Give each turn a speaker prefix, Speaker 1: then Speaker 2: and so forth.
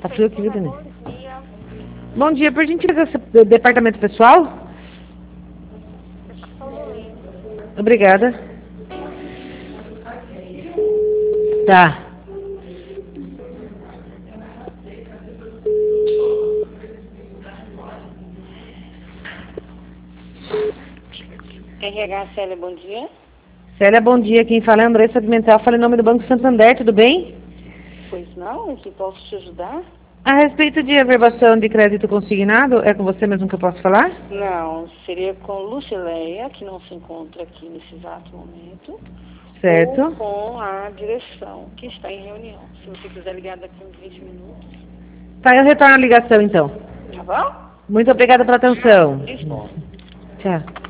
Speaker 1: Tá frio aqui, viu, Denise?
Speaker 2: Bom dia.
Speaker 1: Bom dia, por gentileza, departamento pessoal? Obrigada. Tá.
Speaker 2: RH Célia, bom dia.
Speaker 1: Célia, bom dia. Quem fala é Andressa Pimentel. Fala em nome do Banco Santander, tudo bem?
Speaker 2: Pois não, em que posso te ajudar?
Speaker 1: A respeito de averbação de crédito consignado, é com você mesmo que eu posso falar?
Speaker 2: Não, seria com Lucileia, que não se encontra aqui nesse exato momento,
Speaker 1: Certo.
Speaker 2: ou com a direção, que está em reunião. Se você quiser ligar daqui a uns 20 minutos.
Speaker 1: Tá, eu retorno a ligação então.
Speaker 2: Tá bom?
Speaker 1: Muito obrigada pela atenção.
Speaker 2: Disponha.
Speaker 1: Tchau.